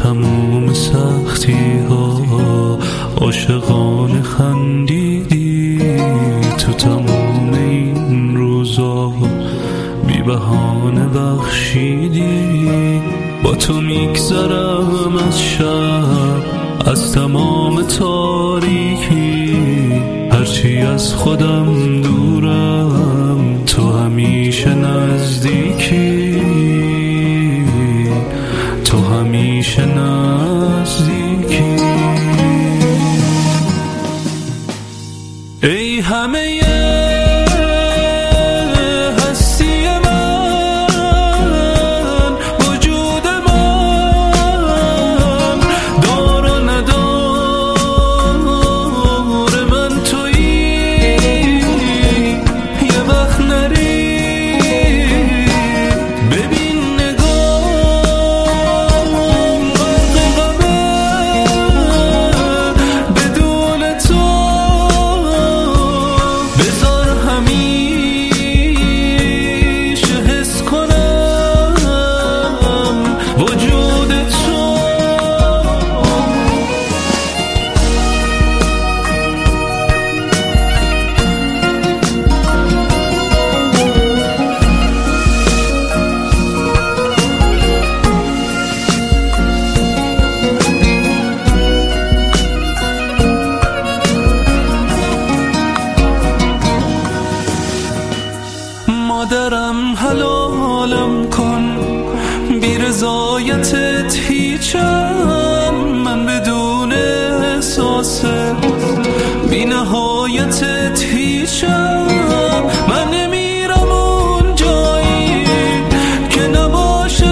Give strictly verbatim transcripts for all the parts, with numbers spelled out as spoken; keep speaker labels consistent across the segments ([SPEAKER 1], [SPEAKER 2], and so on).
[SPEAKER 1] تموم سختی ها عاشقانه خندیدی، تو تموم این روزا بی بهانه بخشیدی. با تو میگذرم از شب، از تمام تاریکی، هرچی از خودم دورم تو همیشه نزدیکی، تو همیشه نزدیکی. ای همه هستی من، وجود من، دار و ندار من تویی، یه وقت نری ببین نگاه غرق غمه، بدون تو بذار همیشه حس کنم وجود تو. مادرم حلالم کن، بی رضایتت هیچم، من بدون احساس بی نهایتت هیچم. من نمیرم اون جایی که نباشه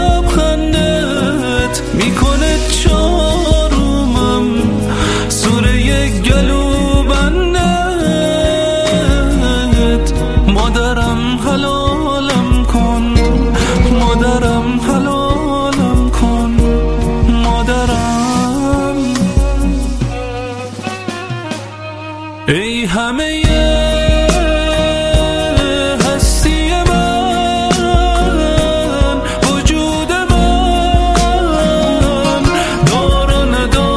[SPEAKER 1] لبخندت میکنه چارومم، سوره یک گلو بندت. مادرم حلالم کن، مادرم حلالم کن، مادرم. ای همه هستی من، وجود من، دار و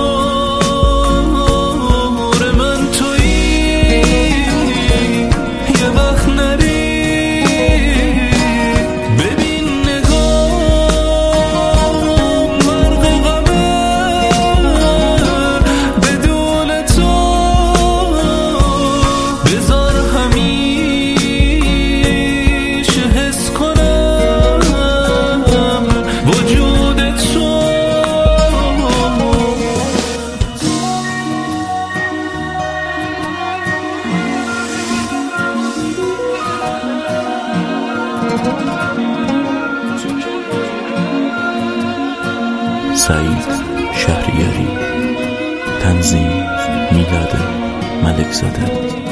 [SPEAKER 1] ندار من تویی، یه وقت نری ببین نگاه غرق غمه، بدون تو بذار همیشه حس کنم وجود تو.
[SPEAKER 2] سعید شهریاری، تنظیم میلاد ملکزاده.